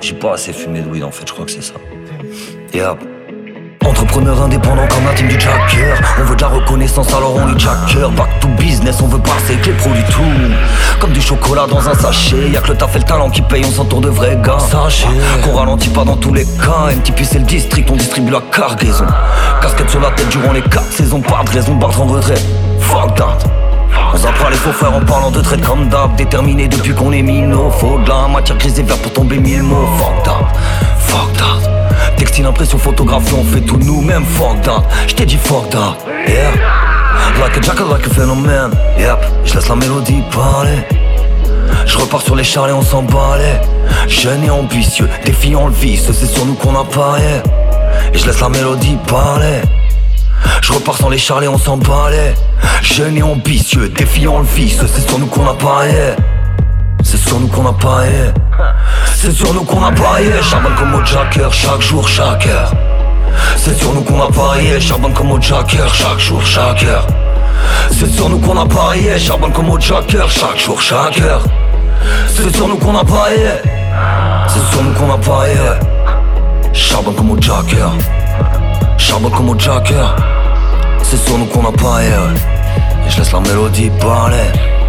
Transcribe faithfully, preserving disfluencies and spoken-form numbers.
J'ai pas assez fumé de weed en fait, je crois que c'est ça. Yep. Entrepreneur indépendant comme la team du Jacker. On veut de la reconnaissance alors on est Jacker. Back to business, on veut passer que les produits tout. Comme du chocolat dans un sachet. Y'a que le taf et le talent qui payent, on s'entoure de vrais gars. Sachez qu'on ralentit pas dans tous les cas. M T P c'est le district, on distribue la cargaison. Casquette sur la tête durant les quatre saisons. Pas de raison de battre en retraite. Fuck that. On zappe pas les faux frères en parlant de traite comme d'hab. Déterminé depuis qu'on est minot. Faut de la matière grise et vert pour tomber mille mots. Fuck that, fuck that. Textile, impression, photographie, on fait tout nous-mêmes. Fuck that, j't'ai dit fuck that. Yeah, like a jacket, like a phénomène. Yep, j'laisse la mélodie parler. J'repars sur les charles et on s'emballait. Jeune et ambitieux, défiant le vice, c'est sur nous qu'on apparaît. Et j'laisse la mélodie parler. Je repars sans les charles et on s'emballait. Jeune et ambitieux, défiant le vice, c'est sur nous qu'on apparaît. C'est sur nous qu'on apparaît. C'est sur nous qu'on apparaît. Charbonne comme au Jacker, chaque jour, chaque heure. C'est sur nous qu'on apparaît. Charbonne comme au Jacker, chaque jour, chaque heure. C'est sur nous qu'on apparaît. Charbonne comme au Jacker, chaque jour, chaque heure. C'est sur nous qu'on apparaît. C'est sur nous qu'on apparaît. Charbonne comme au Jacker. Charbonne comme au Jacker. C'est sur nous qu'on apparaît. Et je laisse la mélodie parler.